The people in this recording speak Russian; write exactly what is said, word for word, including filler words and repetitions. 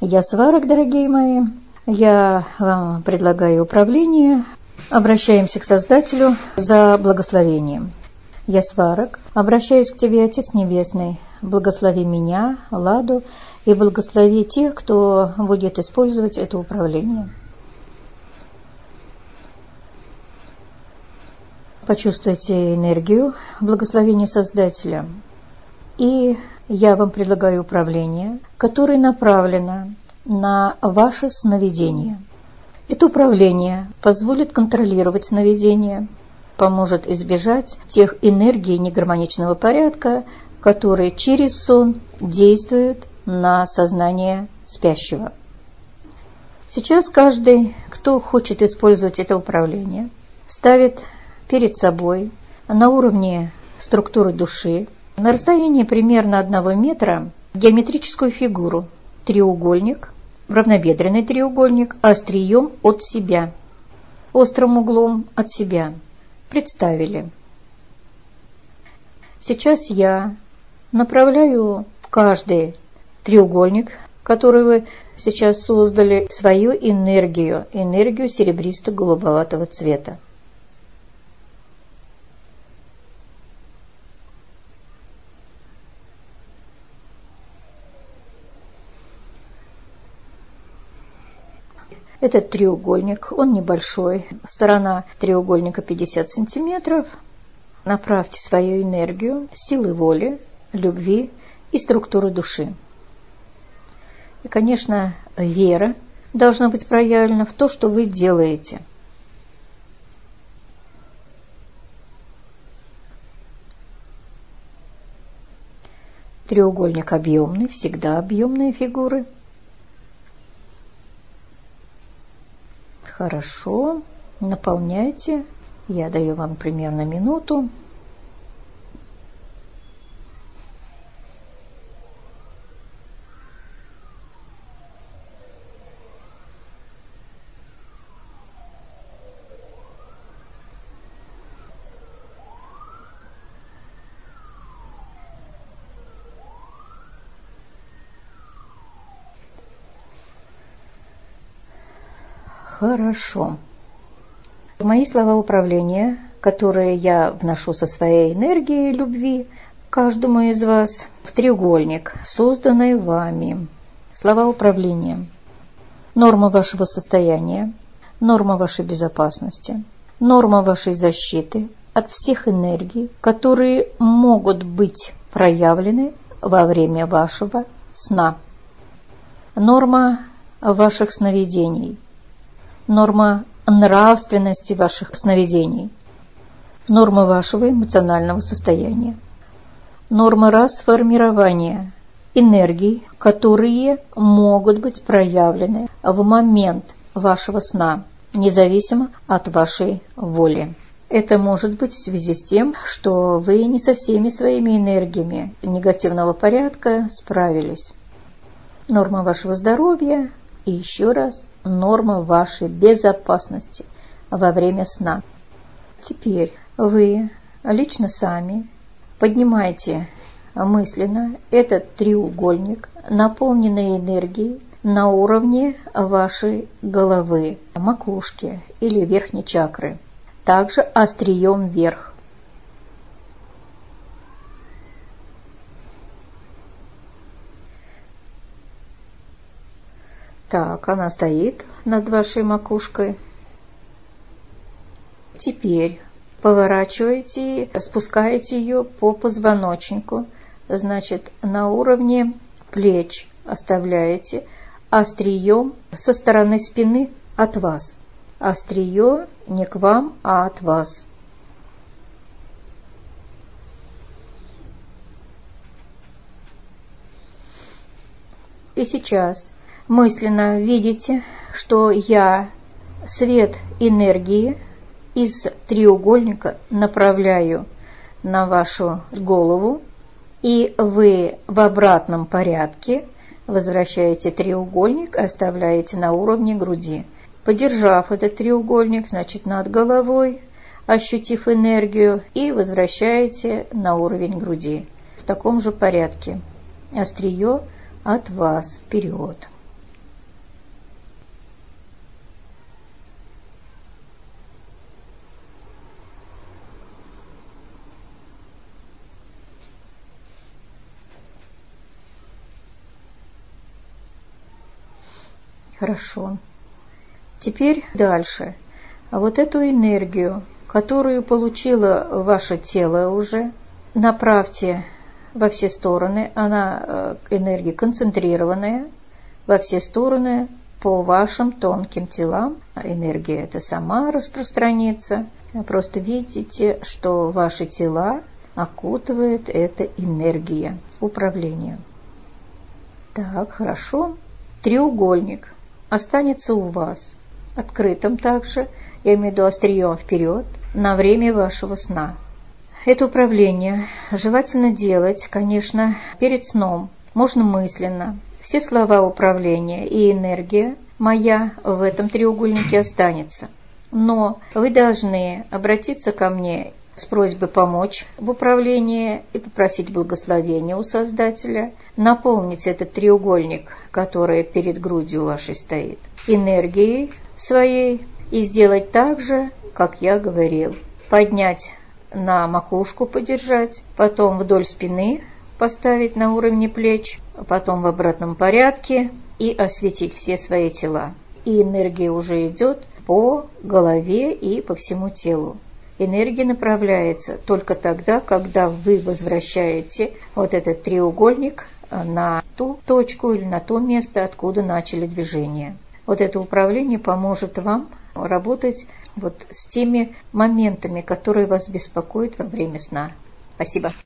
Я Сварог, дорогие мои. Я вам предлагаю управление. Обращаемся к Создателю за благословением. Я Сварог. Обращаюсь к Тебе, Отец Небесный. Благослови меня, Ладу, и благослови тех, кто будет использовать это управление. Почувствуйте энергию благословения Создателя. И я вам предлагаю управление, которое направлено на ваше сновидение. Это управление позволит контролировать сновидение, поможет избежать тех энергий негармоничного порядка, которые через сон действуют на сознание спящего. Сейчас каждый, кто хочет использовать это управление, ставит перед собой на уровне структуры души, на расстоянии примерно одного метра, геометрическую фигуру, треугольник, равнобедренный треугольник, острием от себя, острым углом от себя. Представили. Сейчас я направляю в каждый треугольник, который вы сейчас создали, свою энергию, энергию серебристо-голубоватого цвета. Этот треугольник, он небольшой, сторона треугольника пятьдесят сантиметров. Направьте свою энергию, силы воли, любви и структуры души. И, конечно, вера должна быть проявлена в то, что вы делаете. Треугольник объемный, всегда объемные фигуры. Хорошо, наполняйте. Я даю вам примерно минуту. Хорошо. Мои слова управления, которые я вношу со своей энергией любви каждому из вас в треугольник, созданный вами. Слова управления. Норма вашего состояния, норма вашей безопасности, норма вашей защиты от всех энергий, которые могут быть проявлены во время вашего сна. Норма ваших сновидений. Норма нравственности ваших сновидений, норма вашего эмоционального состояния, норма расформирования энергий, которые могут быть проявлены в момент вашего сна, независимо от вашей воли. Это может быть в связи с тем, что вы не со всеми своими энергиями негативного порядка справились. Норма вашего здоровья и еще раз норма вашей безопасности во время сна. Теперь вы лично сами поднимаете мысленно этот треугольник, наполненный энергией на уровне вашей головы, макушки или верхней чакры, также острием вверх. Так, она стоит над вашей макушкой. Теперь поворачиваете, спускаете ее по позвоночнику. Значит, на уровне плеч оставляете, острием со стороны спины от вас. Острие не к вам, а от вас. И сейчас мысленно видите, что я свет энергии из треугольника направляю на вашу голову, и вы в обратном порядке возвращаете треугольник, оставляете на уровне груди. Подержав этот треугольник, значит, над головой, ощутив энергию, и возвращаете на уровень груди. В таком же порядке. Острие от вас вперед. Хорошо. Теперь дальше. А вот эту энергию, которую получило ваше тело уже, направьте во все стороны. Она, энергия концентрированная, во все стороны по вашим тонким телам. Энергия эта сама распространится. Просто видите, что ваши тела окутывает эта энергия управления. Так, хорошо. Треугольник останется у вас открытым также, я имею в виду острием вперед, на время вашего сна. Это управление желательно делать, конечно, перед сном. Можно мысленно. Все слова управления и энергия моя в этом треугольнике останется. Но вы должны обратиться ко мне с просьбой помочь в управлении и попросить благословения у Создателя, наполнить этот треугольник, который перед грудью вашей стоит, энергией своей и сделать так же, как я говорил. Поднять на макушку, подержать, потом вдоль спины поставить на уровне плеч, потом в обратном порядке и осветить все свои тела. И энергия уже идет по голове и по всему телу. Энергия направляется только тогда, когда вы возвращаете вот этот треугольник на ту точку или на то место, откуда начали движение. Вот это управление поможет вам работать вот с теми моментами, которые вас беспокоят во время сна. Спасибо.